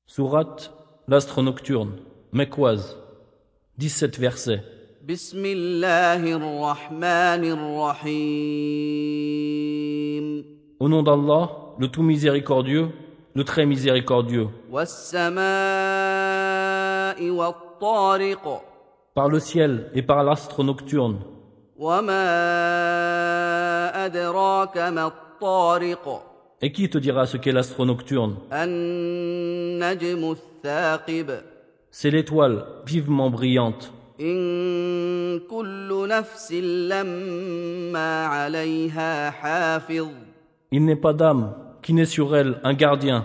Sourate l'astre nocturne, Mekwaz, 17 versets. بسم الله الرحمن الرحيم Au nom d'Allah, le tout miséricordieux, le très miséricordieux. والسماء والطارق Par le ciel et par l'astre nocturne. وما أدراك ما الطارق Et qui te dira ce qu'est l'astre nocturne? النجم الثاقب C'est l'étoile vivement brillante. إن كل نفس لما عليها حافظ Il n'est pas d'âme qui n'ait sur elle un gardien.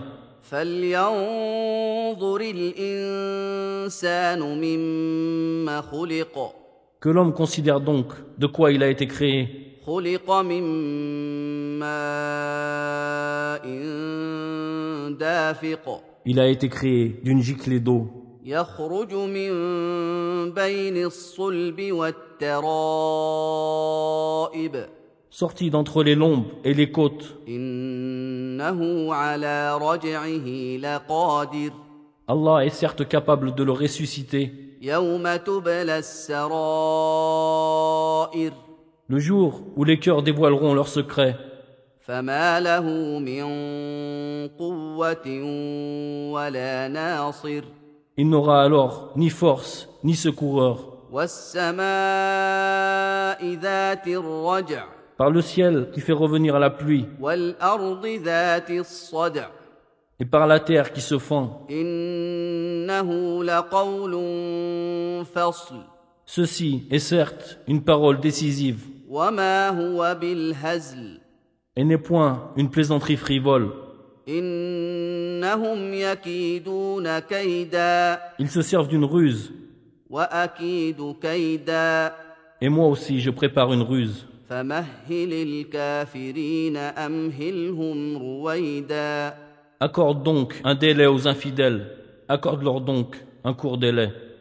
فلينظر الإنسان مما خلق Que l'homme considère donc de quoi il a été créé. خلق من ماء دافق Il a été créé d'une giclée d'eau يخرج من بين الصلب والترائب sortie d'entre les lombes et les côtes. إنه على رجعه لقادر Allah est certes capable de le ressusciter يوم تبلى السرائر le jour où les cœurs dévoileront leurs secrets. فما له من قوة ولا ناصر Il n'aura alors ni force ni secoureur. والسماء ذات الرجع Par le ciel qui fait revenir la pluie والأرض ذات الصدع et par la terre qui se fend. إنه لقول فصل Ceci est certes une parole décisive وما هو بالهزل et n'est point une plaisanterie frivole. إنهم يكيدون كيدا Ils se servent d'une ruse وأكيد كيدا et moi aussi je prépare une ruse. فمهل الكافرين أمهلهم رويدا Accorde donc un délai aux infidèles, accorde-leur donc un court délai.